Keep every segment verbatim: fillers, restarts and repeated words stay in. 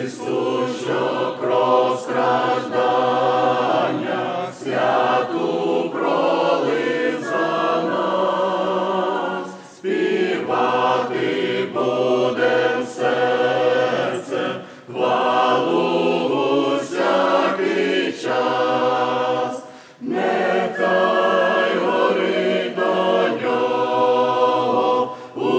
Ісус, що кров страждання святу пролив за нас, співати будем серцем хвалу всякий час. Нехай горить до нього у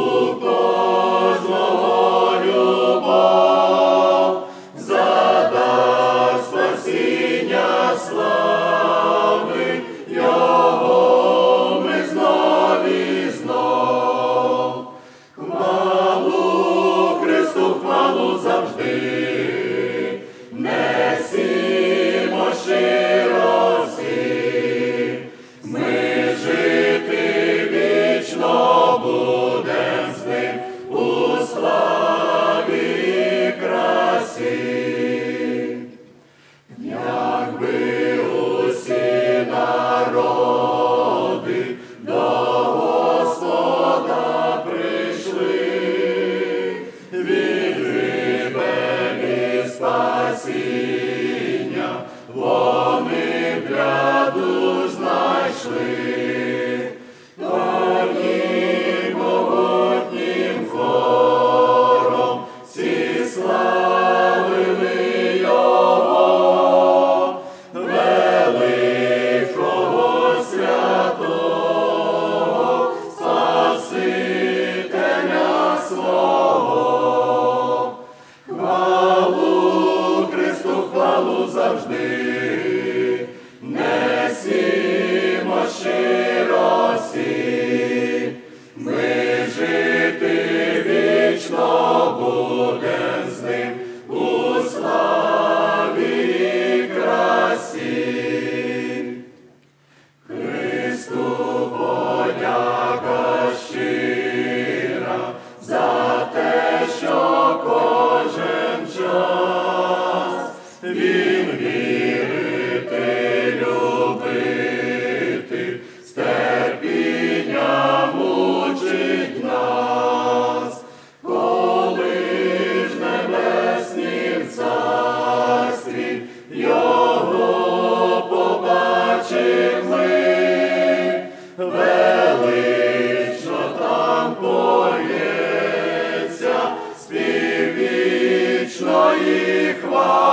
кожного любов, задасть спасіння слави його ми знов і знов. Хвалу Христу, хвалу завжди, несімо щиро всі. Ми жити вічно будем з ним у славі і красі. Якби усі народи до Господа прийшли, від гибелі спасіння вони б ряду знайшли. Тоді могутнім хором всі славили його, великого святого Спасителя свого. Хвалу Христу, хвалу завжди, несімо щиро всі. Ми жити вічно будем з ним у славі і красі. Христу подяка щира за те, що кожен час Він вірити, любити, з терпінням учить нас. Коли ж небеснім царстві його побачим ми, велично там поється спів вічної хвали.